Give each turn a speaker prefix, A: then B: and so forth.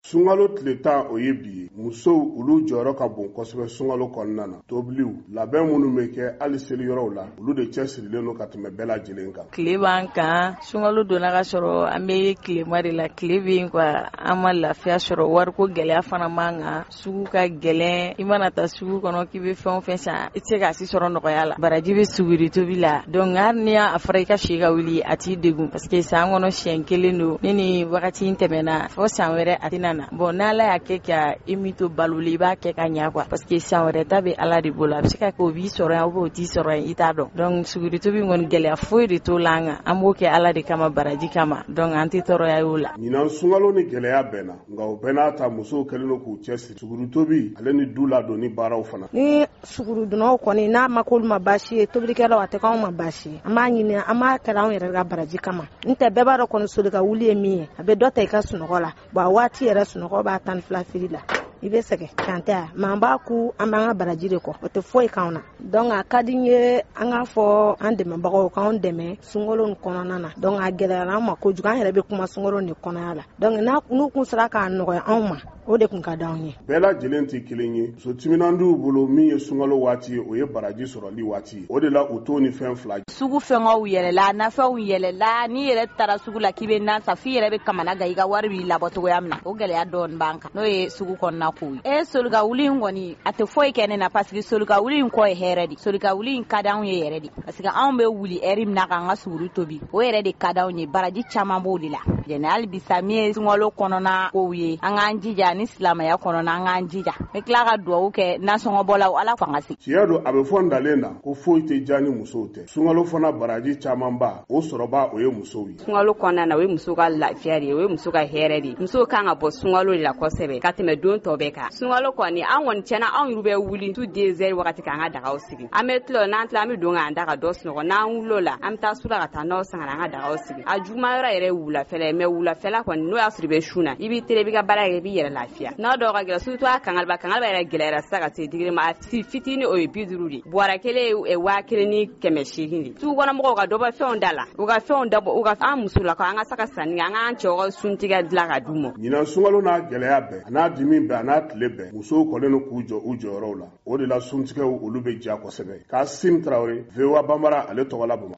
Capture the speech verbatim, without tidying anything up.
A: Sunkalo tile tan o ye bi ye. Musow olu jɔyɔrɔ ka bon kosɛbɛ sunkalo kɔnɔna na. Tobiliw labɛn minnu bɛ kɛ hali seli yɔrɔw la olu de cɛsirilen don ka tɛmɛ bɛɛ lajɛlen kan.
B: Tile b'an kan sunkalo donna ka sɔrɔ an bɛ tilema de la tile bɛ yen quoi an ma lafiya sɔrɔ wariko gɛlɛya fana man kan sugu ka gɛlɛn i mana taa sugu kɔnɔ k'i bɛ fɛn o fɛn san i tɛ se ka si sɔrɔ nɔgɔya la baraji bɛ suguri tobi la donc hali ni y'a fɔra i ka si ka wuli a t'i degun parce que san kɔnɔ siɲɛ kelen don ni ni wagati in tɛmɛna fo san wɛrɛ a tɛna na bon n'Ala y'a kɛ ka i mi to baloli i b'a kɛ ka ɲɛ quoi parce que san wɛrɛ ta bɛ Ala de bolo a bɛ se ka kɛ o b'i sɔrɔ yan ou bien o t'i sɔrɔ yan i t'a dɔn donc suguri tobi kɔni gɛlɛya foyi de t'o la an kan an b'o kɛ Ala de kama baraji kama donc an tɛ tɔɔrɔya y'o la.
A: Ɲinan sunkalo ni gɛlɛya bɛnna nka o bɛɛ n'a ta musow kɛlen don k'u cɛsiri suguri tobi ale ni du ladon ni baaraw fana.
C: Ni sugurudunnaw kɔni n'a ma k'olu ma baasi ye tobilikɛlaw a tɛ k'anw ma baasi ye an b'a ɲini an b'a kɛra anw yɛrɛ ka baraji kama n tɛ bɛɛ b'a dɔn kɔni soli ka wuli ye min ye a bɛ dɔ ta i ka sunɔgɔ la bon a waati yɛrɛ sunɔgɔ b'a tan ni fila fili la i bɛ sɛgɛn can tɛ yan mɛ an b'a ku an b'an ka baraji de kɔ o tɛ foyi k'anw na donc a ka di n ye an k'a fɔ an dɛmɛbagaw k'anw dɛmɛ sunkalo nin kɔnɔna na donc a gɛlɛyara an ma kojugu an yɛrɛ bɛ kuma sunkalo nin kɔnɔya la donc n'u kun sera k'a nɔgɔya anw ma o de kun ka d'anw ye.
A: Bɛɛ lajɛlen tɛ kelen ye muso timinandiw bolo min ye sunkalo waati ye o ye baraji sɔrɔli waati ye o de la u t'o ni fɛn fila.
D: Sugu fɛngɛw yɛlɛla nafɛnw yɛlɛla n'i yɛrɛ taara sugu la k'i bɛ nan san f'i yɛrɛ bɛ kamana gan i ka wari b'i labɔ cogoya min na o gɛlɛya dɔɔni b'an kan n'o ye sugu kɔnɔna ko ye. E solika wuli in kɔni a tɛ foyi kɛ ne na parce que solika wuli in kɔ ye hɛrɛ de solika wuli in ka d'anw ye yɛrɛ de parce que anw bɛ wuli heure min na k'an ka suguri tobi o yɛrɛ de ka d'anw ye baraji caman b'o de la jɛnɛ hali bisa min ye sunkalo kɔnɔna kow ye an k'an jija ni silamɛya kɔnɔ an k'an jija n tila ka dugawu kɛ nasɔngɔbɔlaw Ala fanga se.
A: Tiɲɛ don a bɛ fɔ ndalen na ko foyi tɛ diya ni musow tɛ sunkalo fana baraji camanba o sɔrɔba o ye musow ye.
E: Sunkalo kɔnɔna na o ye muso ka lafiya de ye o ye muso ka hɛrɛ de ye musow kan ka bɔ sunkalo de la kosɛbɛ ka tɛmɛ don tɔ bɛɛ kan sunkalo kɔni an kɔni tiɲɛna anw yɛrɛ bɛ wuli tout deux heures wagati k'an ka dagaw sigi an bɛ tila n'an tila an bɛ don k'an da ka dɔ sunɔgɔ n'an wulila o la an bɛ taa su la ka taa n'aw san ka an ka dagaw sigi a juguman yɔrɔ yɛrɛ ye wulafɛla ye mais wulafɛla kɔni n'o y'a sɔrɔ i bɛ sun na i b'i teliya i b'i ka baara kɛ i b'i yɛrɛ lafiya n'a dɔw ka gɛlɛn surtout a kangalaba kangalaba yɛrɛ gɛlɛyara sisan ka se digiri ma a si fitini o ye bi duuru de buwara kelen ye waa kelen ni kɛmɛ seegin de sugu kɔnɔ mɔgɔw ka dɔ bɔ fɛnw da la u ka fɛnw dabɔ u ka an musolakaw an ka se ka sanni kɛ an k'an cɛw ka suntigɛ dilan ka d'u ma.
A: Ɲinan sunkalo n'a gɛlɛya bɛɛ a n'a dimi bɛɛ a n'a tile bɛɛ musow kɔlen don k'u jɔ u jɔyɔrɔw la o de la suntigɛw olu bɛ diya kosɛbɛ. Kasim Traoré V O A Banbara ale tɔgɔ la Bamakɔ.